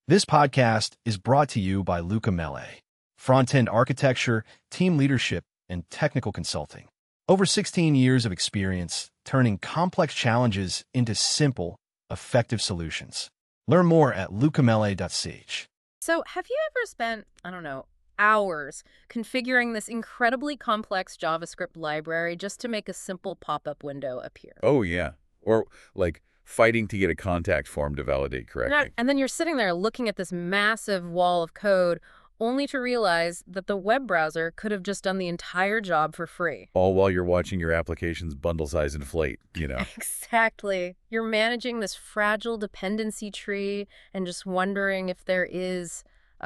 This podcast is brought to you by Luca Mele, front-end architecture, team leadership, and technical consulting. Over 16 years of experience turning complex challenges into simple, effective solutions. Learn more at lucamele.ch. So, have you ever spent, hours configuring this incredibly complex JavaScript library just to make a simple pop-up window appear? Oh, yeah. Or, like, fighting to get a contact form to validate correctly. And then you're sitting there looking at this massive wall of code only to realize that the web browser could have just done the entire job for free. All while you're watching your application's bundle size inflate, Exactly. You're managing this fragile dependency tree and just wondering if there is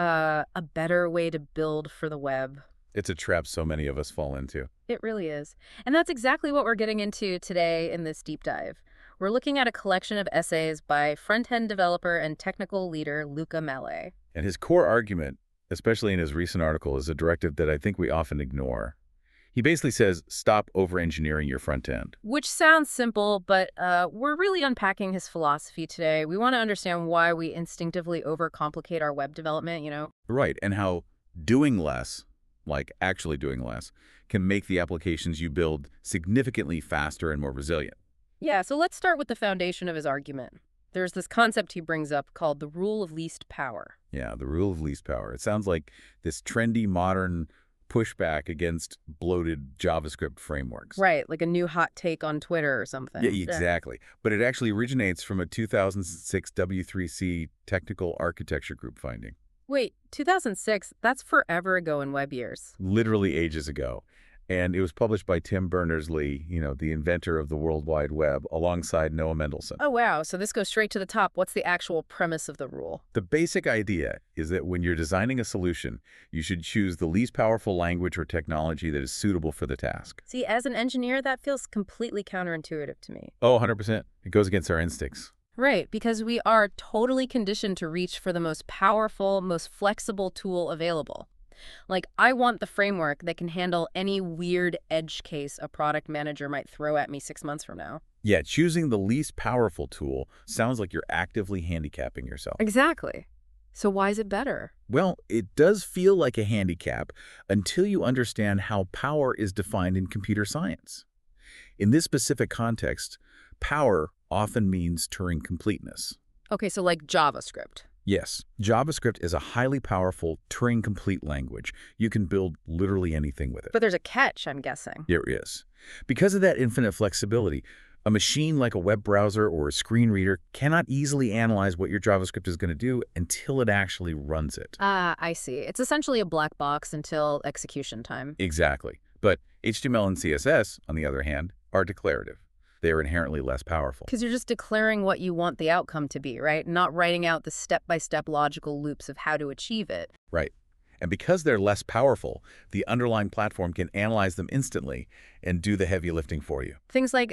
a better way to build for the web. It's a trap so many of us fall into. It really is. And that's exactly what we're getting into today in this deep dive. We're looking at a collection of essays by front-end developer and technical leader Luca Mele. And his core argument, especially in his recent article, is a directive that I think we often ignore. He basically says, stop over-engineering your front end. Which sounds simple, but we're really unpacking his philosophy today. We want to understand why we instinctively overcomplicate our web development, Right, and how doing less, like actually doing less, can make the applications you build significantly faster and more resilient. Yeah, so let's start with the foundation of his argument. There's this concept he brings up called the rule of least power. Yeah, the rule of least power. It sounds like this trendy, modern pushback against bloated JavaScript frameworks. Right, like a new hot take on Twitter or something. Yeah, exactly. But it actually originates from a 2006 W3C technical architecture group finding. Wait, 2006? That's forever ago in web years. Literally ages ago. And it was published by Tim Berners-Lee, the inventor of the World Wide Web, alongside Noah Mendelsohn. Oh, wow. So this goes straight to the top. What's the actual premise of the rule? The basic idea is that when you're designing a solution, you should choose the least powerful language or technology that is suitable for the task. See, as an engineer, that feels completely counterintuitive to me. Oh, 100%. It goes against our instincts. Right, because we are totally conditioned to reach for the most powerful, most flexible tool available. Like, I want the framework that can handle any weird edge case a product manager might throw at me 6 months from now. Yeah, choosing the least powerful tool sounds like you're actively handicapping yourself. Exactly. So why is it better? Well, it does feel like a handicap until you understand how power is defined in computer science. In this specific context, power often means Turing completeness. Okay, so like JavaScript. Yes, JavaScript is a highly powerful Turing-complete language. You can build literally anything with it. But there's a catch, I'm guessing. There is. Because of that infinite flexibility, a machine like a web browser or a screen reader cannot easily analyze what your JavaScript is going to do until it actually runs it. Ah, I see. It's essentially a black box until execution time. Exactly. But HTML and CSS, on the other hand, are declarative. They are inherently less powerful. Because you're just declaring what you want the outcome to be, right? Not writing out the step-by-step logical loops of how to achieve it. Right. And because they're less powerful, the underlying platform can analyze them instantly and do the heavy lifting for you. Things like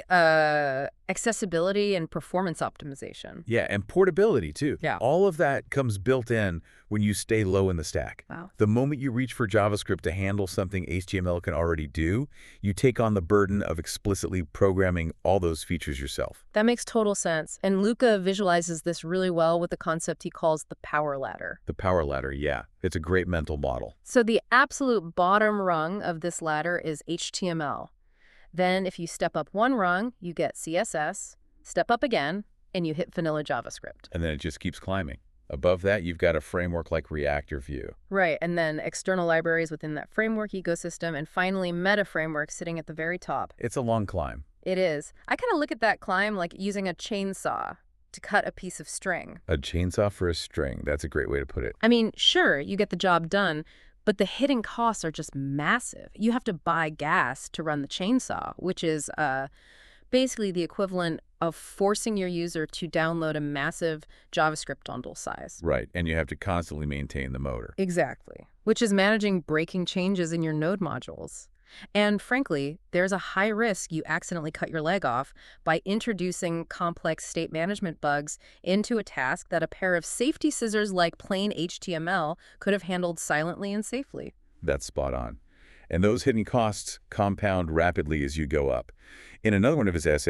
accessibility and performance optimization. Yeah, and portability, too. Yeah. All of that comes built in when you stay low in the stack. Wow. The moment you reach for JavaScript to handle something HTML can already do, you take on the burden of explicitly programming all those features yourself. That makes total sense. And Luca visualizes this really well with the concept he calls the power ladder. The power ladder, yeah. It's a great mental model. So the absolute bottom rung of this ladder is HTML. Then if you step up one rung, you get CSS, step up again, and you hit vanilla JavaScript. And then it just keeps climbing. Above that, you've got a framework like React or Vue. Right, and then external libraries within that framework ecosystem, and finally meta framework sitting at the very top. It's a long climb. It is. I kind of look at that climb like using a chainsaw to cut a piece of string. A chainsaw for a string. That's a great way to put it. I mean, sure, you get the job done, but the hidden costs are just massive. You have to buy gas to run the chainsaw, which is basically the equivalent of forcing your user to download a massive JavaScript bundle size. Right, and you have to constantly maintain the motor. Exactly, which is managing breaking changes in your node modules. And frankly, there's a high risk you accidentally cut your leg off by introducing complex state management bugs into a task that a pair of safety scissors like plain HTML could have handled silently and safely. That's spot on. And those hidden costs compound rapidly as you go up. In another one of his essays,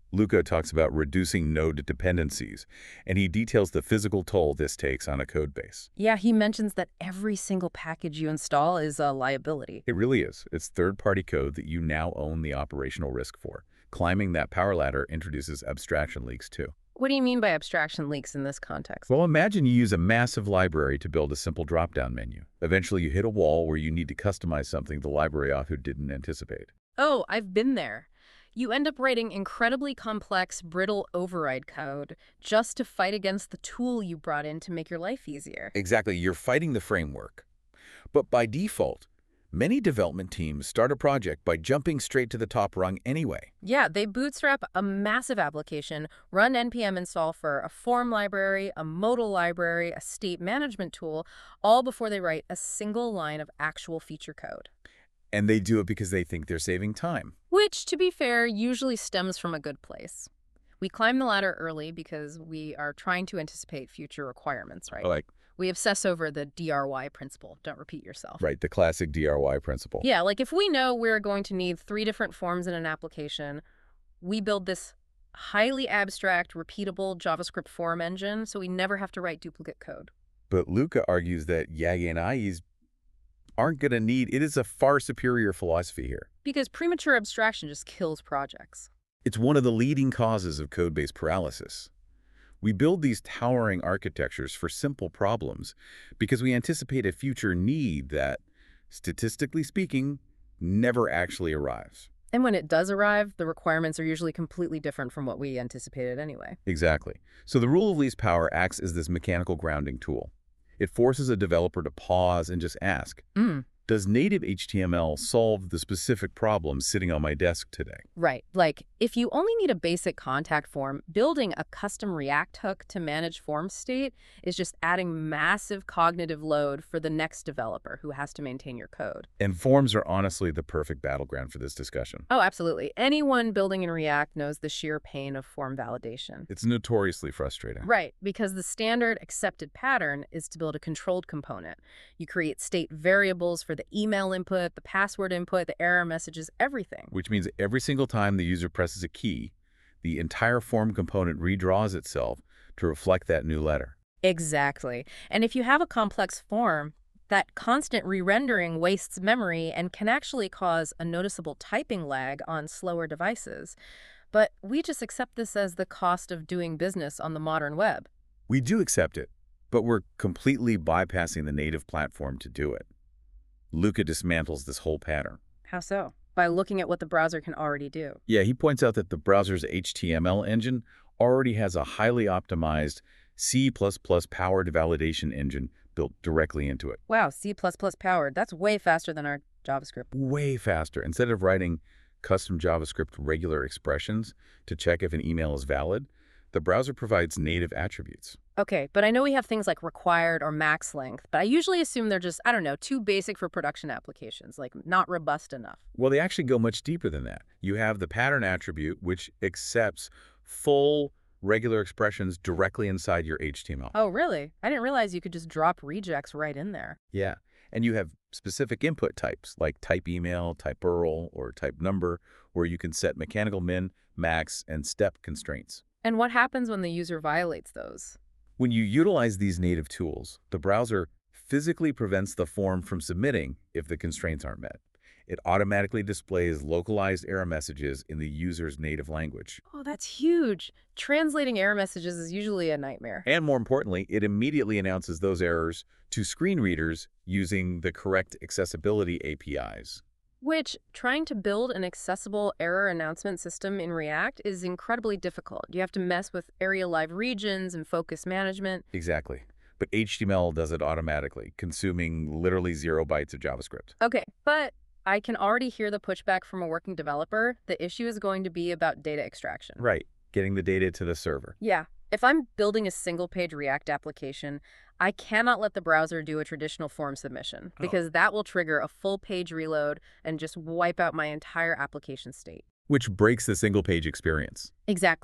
Luca talks about reducing node dependencies, and he details the physical toll this takes on a code base. Yeah, he mentions that every single package you install is a liability. It really is. It's third-party code that you now own the operational risk for. Climbing that power ladder introduces abstraction leaks, too. What do you mean by abstraction leaks in this context? Well, imagine you use a massive library to build a simple drop-down menu. Eventually, you hit a wall where you need to customize something the library author didn't anticipate. Oh, I've been there. You end up writing incredibly complex, brittle override code just to fight against the tool you brought in to make your life easier. Exactly, you're fighting the framework. But by default, many development teams start a project by jumping straight to the top rung anyway. Yeah, they bootstrap a massive application, run npm install for a form library, a modal library, a state management tool, all before they write a single line of actual feature code. And they do it because they think they're saving time. Which, to be fair, usually stems from a good place. We climb the ladder early because we are trying to anticipate future requirements, right? Like, We obsess over the DRY principle. Don't repeat yourself. right, the classic DRY principle. Yeah, like if we know we're going to need 3 different forms in an application, we build this highly abstract, repeatable JavaScript form engine so we never have to write duplicate code. But Luca argues that Yagi and IEs aren't going to need, it is a far superior philosophy here. Because premature abstraction just kills projects. It's one of the leading causes of code-based paralysis. We build these towering architectures for simple problems because we anticipate a future need that, statistically speaking, never actually arrives. And when it does arrive, the requirements are usually completely different from what we anticipated anyway. Exactly. So the rule of least power acts as this mechanical grounding tool. It forces a developer to pause and just ask, does native HTML solve the specific problem sitting on my desk today? Right. Like, if you only need a basic contact form, building a custom React hook to manage form state is just adding massive cognitive load for the next developer who has to maintain your code. And forms are honestly the perfect battleground for this discussion. Oh, absolutely. Anyone building in React knows the sheer pain of form validation. It's notoriously frustrating. Right, because the standard accepted pattern is to build a controlled component. You create state variables for the email input, the password input, the error messages, everything. Which means every single time the user presses a key, the entire form component redraws itself to reflect that new letter. Exactly. And if you have a complex form, that constant re-rendering wastes memory and can actually cause a noticeable typing lag on slower devices. But we just accept this as the cost of doing business on the modern web. We do accept it, but we're completely bypassing the native platform to do it. Luca dismantles this whole pattern. How so? By looking at what the browser can already do. Yeah, he points out that the browser's HTML engine already has a highly optimized C++ powered validation engine built directly into it. Wow, C++ powered. That's way faster than our JavaScript. Way faster. Instead of writing custom JavaScript regular expressions to check if an email is valid, the browser provides native attributes. Okay, but I know we have things like required or max length, but I usually assume they're just, I don't know, too basic for production applications, like not robust enough. Well, they actually go much deeper than that. You have the pattern attribute, which accepts full regular expressions directly inside your HTML. Oh, really? I didn't realize you could just drop rejects right in there. Yeah, and you have specific input types like type email, type URL, or type number, where you can set mechanical min, max, and step constraints. And what happens when the user violates those? When you utilize these native tools, the browser physically prevents the form from submitting if the constraints aren't met. It automatically displays localized error messages in the user's native language. Oh, that's huge. Translating error messages is usually a nightmare. And more importantly, it immediately announces those errors to screen readers using the correct accessibility APIs. Which, trying to build an accessible error announcement system in React is incredibly difficult. You have to mess with area live regions and focus management. Exactly. But HTML does it automatically, consuming literally 0 bytes of JavaScript. Okay, but I can already hear the pushback from a working developer. The issue is going to be about data extraction. Right, getting the data to the server. Yeah. If I'm building a single-page React application, I cannot let the browser do a traditional form submission because that will trigger a full-page reload and just wipe out my entire application state. Which breaks the single-page experience. Exactly.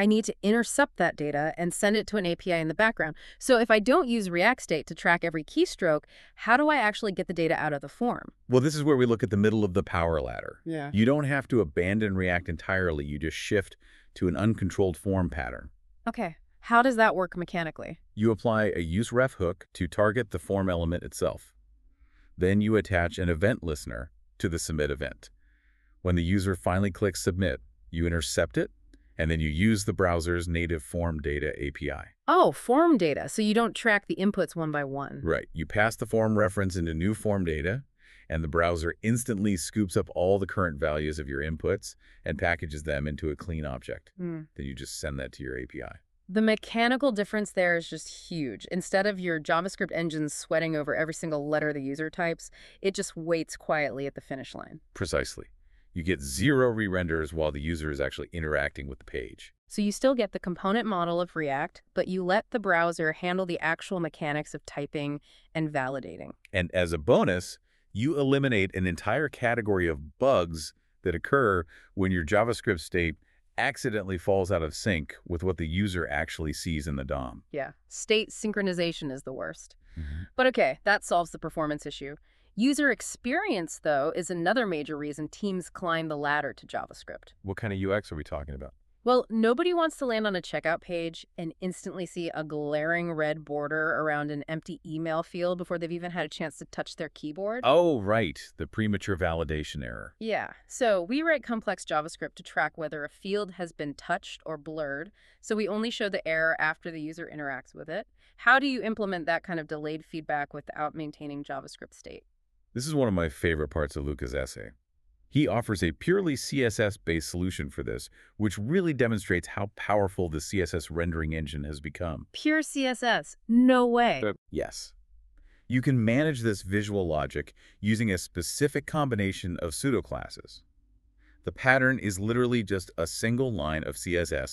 I need to intercept that data and send it to an API in the background. So if I don't use React State to track every keystroke, how do I actually get the data out of the form? Well, this is where we look at the middle of the power ladder. Yeah. You don't have to abandon React entirely. You just shift to an uncontrolled form pattern. Okay. How does that work mechanically? You apply a useRef hook to target the form element itself. Then you attach an event listener to the submit event. When the user finally clicks submit, you intercept it, and then you use the browser's native form data API. Oh, form data. So you don't track the inputs one by one. Right. You pass the form reference into new form data, and the browser instantly scoops up all the current values of your inputs and packages them into a clean object. Then you just send that to your API. The mechanical difference there is just huge. Instead of your JavaScript engine sweating over every single letter the user types, it just waits quietly at the finish line. Precisely. You get 0 re-renders while the user is actually interacting with the page. So you still get the component model of React, but you let the browser handle the actual mechanics of typing and validating. And as a bonus, you eliminate an entire category of bugs that occur when your JavaScript state accidentally falls out of sync with what the user actually sees in the DOM. Yeah, state synchronization is the worst. But okay, that solves the performance issue. User experience, though, is another major reason teams climb the ladder to JavaScript. What kind of UX are we talking about? Well, nobody wants to land on a checkout page and instantly see a glaring red border around an empty email field before they've even had a chance to touch their keyboard. Oh, right. The premature validation error. Yeah, so we write complex JavaScript to track whether a field has been touched or blurred, so we only show the error after the user interacts with it. How do you implement that kind of delayed feedback without maintaining JavaScript state? This is one of my favorite parts of Luca's essay. He offers a purely CSS-based solution for this, which really demonstrates how powerful the CSS rendering engine has become. Pure CSS? No way. Yes. You can manage this visual logic using a specific combination of pseudoclasses. The pattern is literally just a single line of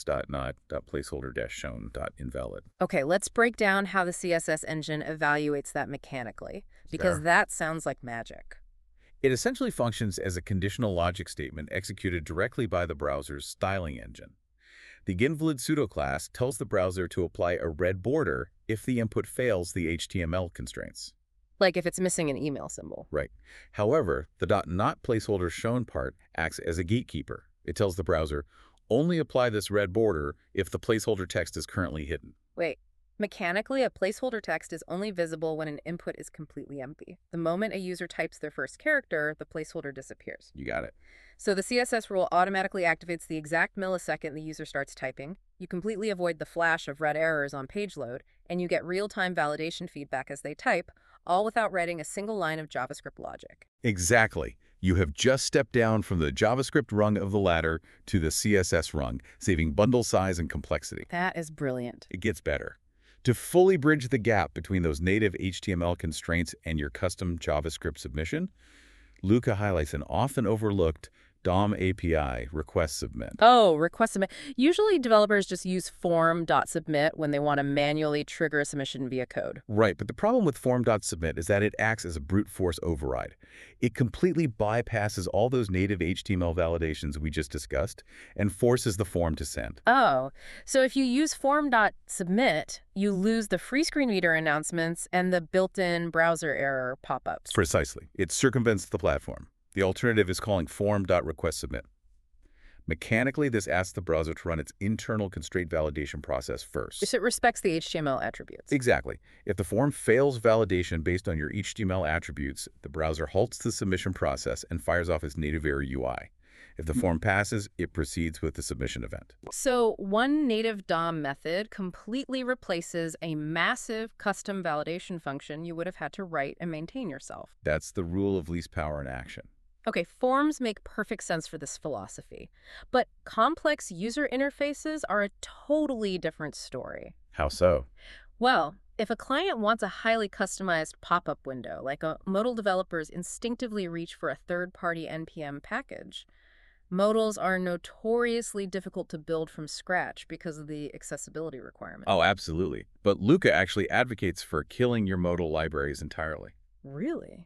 css.not.placeholder-shown.invalid. Okay, let's break down how the CSS engine evaluates that mechanically, because Sure. that sounds like magic. It essentially functions as a conditional logic statement executed directly by the browser's styling engine. The invalid pseudoclass tells the browser to apply a red border if the input fails the HTML constraints. Like if it's missing an email symbol. Right. However, the .not placeholder shown part acts as a gatekeeper. It tells the browser, only apply this red border if the placeholder text is currently hidden. Wait, mechanically, a placeholder text is only visible when an input is completely empty. The moment a user types their first character, the placeholder disappears. You got it. So the CSS rule automatically activates the exact millisecond the user starts typing. You completely avoid the flash of red errors on page load, and you get real-time validation feedback as they type, all without writing a single line of JavaScript logic. Exactly. You have just stepped down from the JavaScript rung of the ladder to the CSS rung, saving bundle size and complexity. That is brilliant. It gets better. To fully bridge the gap between those native HTML constraints and your custom JavaScript submission, Luca highlights an often overlooked DOM API request submit. Oh, request submit. Usually developers just use form.submit when they want to manually trigger a submission via code. Right, but the problem with form.submit is that it acts as a brute force override. It completely bypasses all those native HTML validations we just discussed and forces the form to send. Oh, so if you use form.submit, you lose the free screen reader announcements and the built-in browser error pop-ups. Precisely. It circumvents the platform. The alternative is calling form.requestSubmit. Mechanically, this asks the browser to run its internal constraint validation process first. So it respects the HTML attributes. Exactly. If the form fails validation based on your HTML attributes, the browser halts the submission process and fires off its native error UI. If the form passes, it proceeds with the submission event. So one native DOM method completely replaces a massive custom validation function you would have had to write and maintain yourself. That's the rule of least power in action. Okay, forms make perfect sense for this philosophy, but complex user interfaces are a totally different story. How so? Well, if a client wants a highly customized pop-up window, like modal developers instinctively reach for a third-party NPM package, modals are notoriously difficult to build from scratch because of the accessibility requirement. Oh, absolutely. But Luca actually advocates for killing your modal libraries entirely. Really?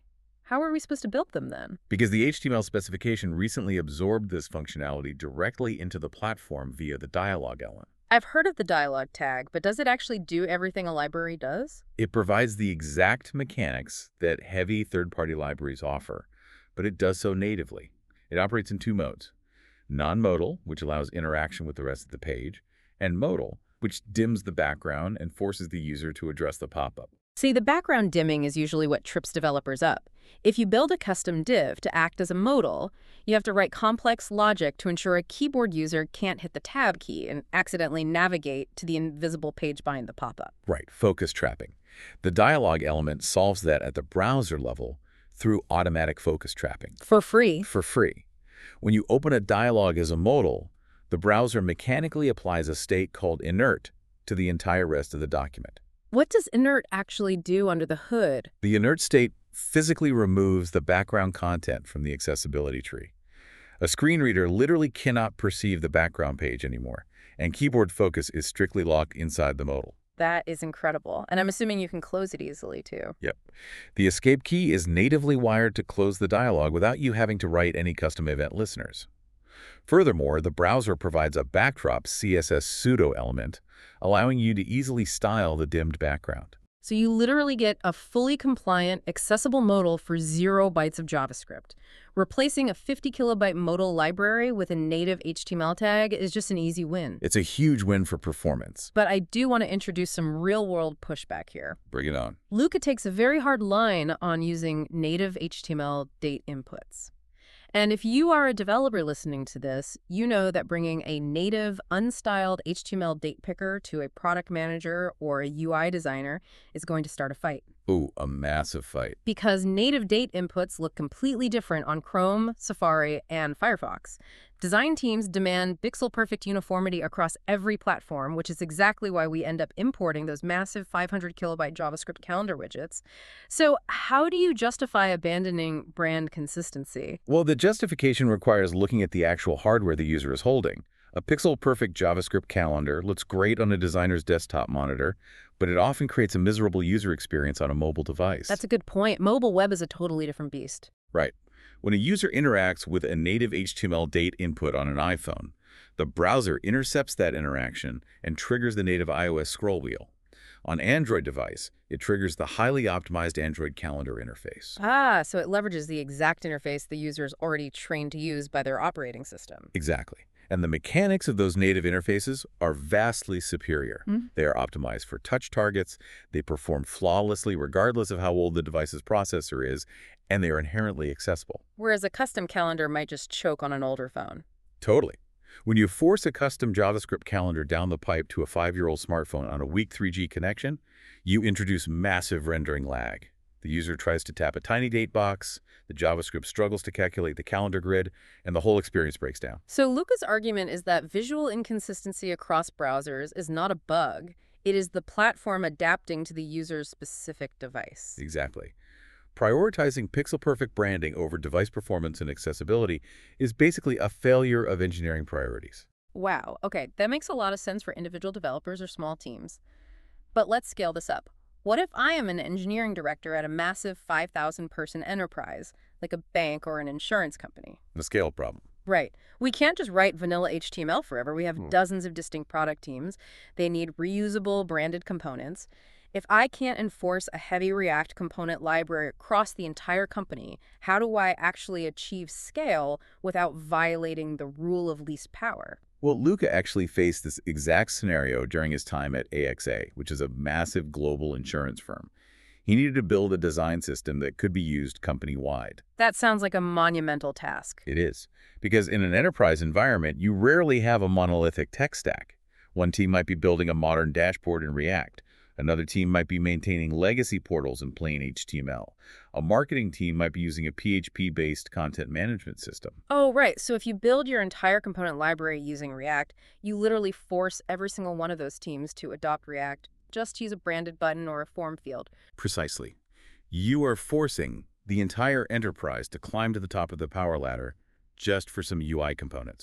How are we supposed to build them then? Because the HTML specification recently absorbed this functionality directly into the platform via the dialog element. I've heard of the dialog tag, but does it actually do everything a library does? It provides the exact mechanics that heavy third-party libraries offer, but it does so natively. It operates in two modes: non-modal, which allows interaction with the rest of the page, and modal, which dims the background and forces the user to address the pop-up. See, the background dimming is usually what trips developers up. If you build a custom div to act as a modal, you have to write complex logic to ensure a keyboard user can't hit the tab key and accidentally navigate to the invisible page behind the pop-up. Right, focus trapping. The dialog element solves that at the browser level through automatic focus trapping. For free. For free. When you open a dialog as a modal, the browser mechanically applies a state called inert to the entire rest of the document. What does inert actually do under the hood? The inert state physically removes the background content from the accessibility tree. A screen reader literally cannot perceive the background page anymore, and keyboard focus is strictly locked inside the modal. That is incredible. And I'm assuming you can close it easily, too. Yep. The escape key is natively wired to close the dialog without you having to write any custom event listeners. Furthermore, the browser provides a backdrop CSS pseudo element, allowing you to easily style the dimmed background. So you literally get a fully compliant, accessible modal for 0 bytes of JavaScript. Replacing a 50 kilobyte modal library with a native HTML tag is just an easy win. It's a huge win for performance. But I do want to introduce some real-world pushback here. Bring it on. Luca takes a very hard line on using native HTML date inputs. And if you are a developer listening to this, you know that bringing a native, unstyled HTML date picker to a product manager or a UI designer is going to start a fight. Ooh, a massive fight. Because native date inputs look completely different on Chrome, Safari, and Firefox. Design teams demand pixel-perfect uniformity across every platform, which is exactly why we end up importing those massive 500 kilobyte JavaScript calendar widgets. So how do you justify abandoning brand consistency? Well, the justification requires looking at the actual hardware the user is holding. A pixel-perfect JavaScript calendar looks great on a designer's desktop monitor, but it often creates a miserable user experience on a mobile device. That's a good point. Mobile web is a totally different beast. Right. When a user interacts with a native HTML date input on an iPhone, the browser intercepts that interaction and triggers the native iOS scroll wheel. On Android device, it triggers the highly optimized Android calendar interface. Ah, so it leverages the exact interface the user is already trained to use by their operating system. Exactly. And the mechanics of those native interfaces are vastly superior. They are optimized for touch targets, they perform flawlessly regardless of how old the device's processor is, and they are inherently accessible. Whereas a custom calendar might just choke on an older phone. Totally. When you force a custom JavaScript calendar down the pipe to a 5-year-old smartphone on a weak 3G connection, you introduce massive rendering lag. The user tries to tap a tiny date box, the JavaScript struggles to calculate the calendar grid, and the whole experience breaks down. So Luca's argument is that visual inconsistency across browsers is not a bug. It is the platform adapting to the user's specific device. Exactly. Prioritizing pixel-perfect branding over device performance and accessibility is basically a failure of engineering priorities. Wow. Okay, that makes a lot of sense for individual developers or small teams. But let's scale this up. What if I am an engineering director at a massive 5,000-person enterprise, like a bank or an insurance company? The scale problem. Right. We can't just write vanilla HTML forever. We have dozens of distinct product teams. They need reusable, branded components. If I can't enforce a heavy React component library across the entire company, how do I actually achieve scale without violating the rule of least power? Well, Luca actually faced this exact scenario during his time at AXA, which is a massive global insurance firm. He needed to build a design system that could be used company-wide. That sounds like a monumental task. It is, because in an enterprise environment, you rarely have a monolithic tech stack. One team might be building a modern dashboard in React. Another team might be maintaining legacy portals in plain HTML. A marketing team might be using a PHP-based content management system. Oh, right. So if you build your entire component library using React, you literally force every single one of those teams to adopt React. Just use a branded button or a form field. Precisely. You are forcing the entire enterprise to climb to the top of the power ladder just for some UI components.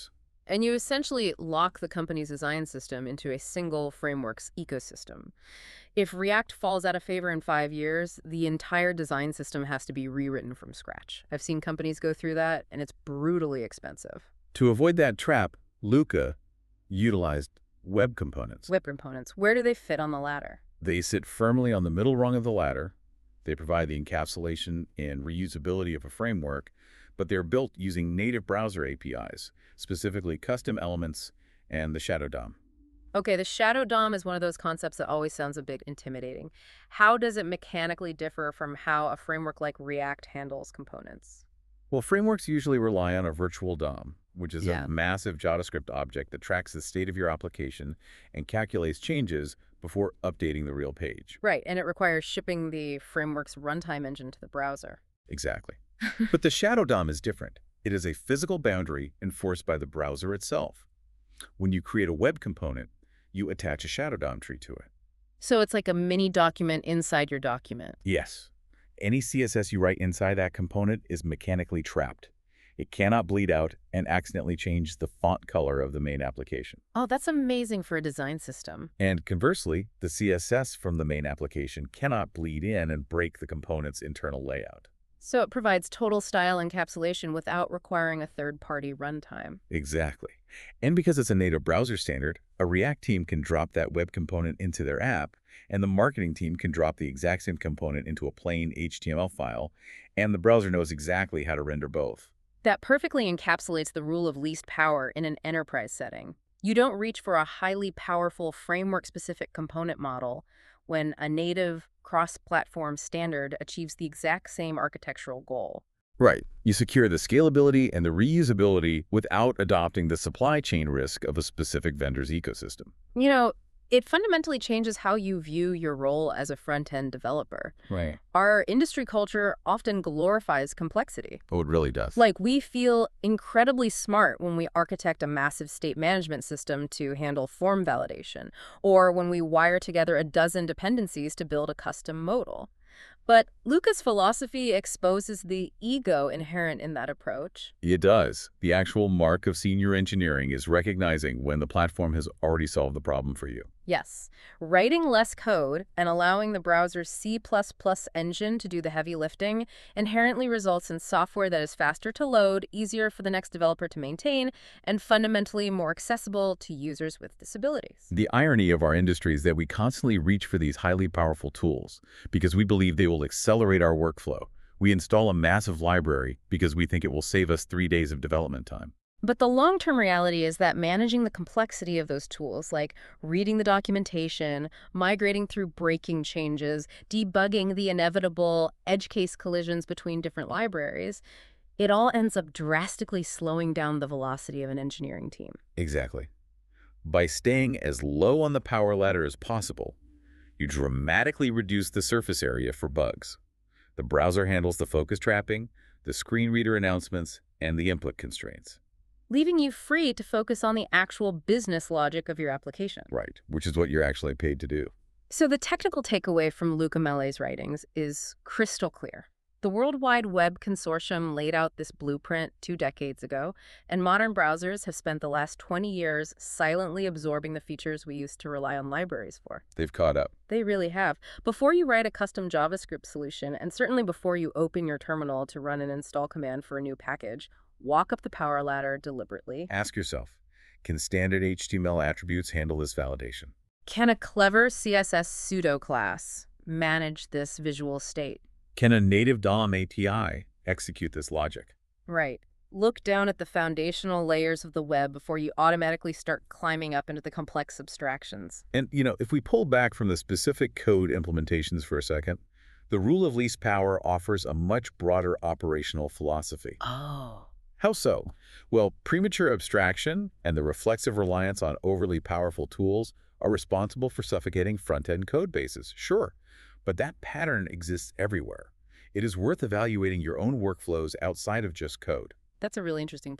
And you essentially lock the company's design system into a single framework's ecosystem. If React falls out of favor in 5 years, the entire design system has to be rewritten from scratch. I've seen companies go through that, and it's brutally expensive. To avoid that trap, Luca utilized web components. Web components, where do they fit on the ladder? They sit firmly on the middle rung of the ladder. They provide the encapsulation and reusability of a framework, but they're built using native browser APIs, specifically custom elements and the Shadow DOM. Okay, the Shadow DOM is one of those concepts that always sounds a bit intimidating. How does it mechanically differ from how a framework like React handles components? Well, frameworks usually rely on a virtual DOM, which is Yeah. a massive JavaScript object that tracks the state of your application and calculates changes before updating the real page. Right, and it requires shipping the framework's runtime engine to the browser. Exactly. But the Shadow DOM is different. It is a physical boundary enforced by the browser itself. When you create a web component, you attach a Shadow DOM tree to it. So it's like a mini document inside your document. Yes. Any CSS you write inside that component is mechanically trapped. It cannot bleed out and accidentally change the font color of the main application. Oh, that's amazing for a design system. And conversely, the CSS from the main application cannot bleed in and break the component's internal layout. So it provides total style encapsulation without requiring a third-party runtime. Exactly. And because it's a native browser standard, a React team can drop that web component into their app, and the marketing team can drop the exact same component into a plain HTML file, and the browser knows exactly how to render both. That perfectly encapsulates the rule of least power in an enterprise setting. You don't reach for a highly powerful framework-specific component model when a native cross-platform standard achieves the exact same architectural goal. Right. You secure the scalability and the reusability without adopting the supply chain risk of a specific vendor's ecosystem. You know, it fundamentally changes how you view your role as a front-end developer. Right. Our industry culture often glorifies complexity. Oh, it really does. Like, we feel incredibly smart when we architect a massive state management system to handle form validation, or when we wire together a dozen dependencies to build a custom modal. But Luca's philosophy exposes the ego inherent in that approach. It does. The actual mark of senior engineering is recognizing when the platform has already solved the problem for you. Yes, writing less code and allowing the browser's C++ engine to do the heavy lifting inherently results in software that is faster to load, easier for the next developer to maintain, and fundamentally more accessible to users with disabilities. The irony of our industry is that we constantly reach for these highly powerful tools because we believe they will accelerate our workflow. We install a massive library because we think it will save us 3 days of development time. But the long-term reality is that managing the complexity of those tools, like reading the documentation, migrating through breaking changes, debugging the inevitable edge case collisions between different libraries, it all ends up drastically slowing down the velocity of an engineering team. Exactly. By staying as low on the power ladder as possible, you dramatically reduce the surface area for bugs. The browser handles the focus trapping, the screen reader announcements, and the input constraints. Leaving you free to focus on the actual business logic of your application. Right, which is what you're actually paid to do. So the technical takeaway from Luca Melle's writings is crystal clear. The World Wide Web Consortium laid out this blueprint 2 decades ago, and modern browsers have spent the last 20 years silently absorbing the features we used to rely on libraries for. They've caught up. They really have. Before you write a custom JavaScript solution, and certainly before you open your terminal to run an install command for a new package, walk up the power ladder deliberately. Ask yourself, can standard HTML attributes handle this validation? Can a clever CSS pseudo-class manage this visual state? Can a native DOM API execute this logic? Right. Look down at the foundational layers of the web before you automatically start climbing up into the complex abstractions. And, if we pull back from the specific code implementations for a second, the rule of least power offers a much broader operational philosophy. Oh. How so? Well, premature abstraction and the reflexive reliance on overly powerful tools are responsible for suffocating front-end code bases, sure. But that pattern exists everywhere. It is worth evaluating your own workflows outside of just code. That's a really interesting point.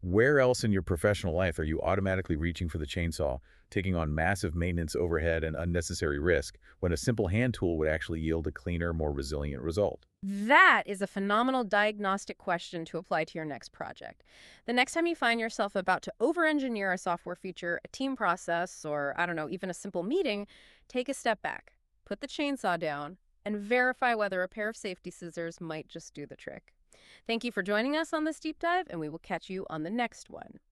Where else in your professional life are you automatically reaching for the chainsaw, taking on massive maintenance overhead and unnecessary risk, when a simple hand tool would actually yield a cleaner, more resilient result? That is a phenomenal diagnostic question to apply to your next project. The next time you find yourself about to over-engineer a software feature, a team process, or, I don't know, even a simple meeting, take a step back, put the chainsaw down, and verify whether a pair of safety scissors might just do the trick. Thank you for joining us on this deep dive, and we will catch you on the next one.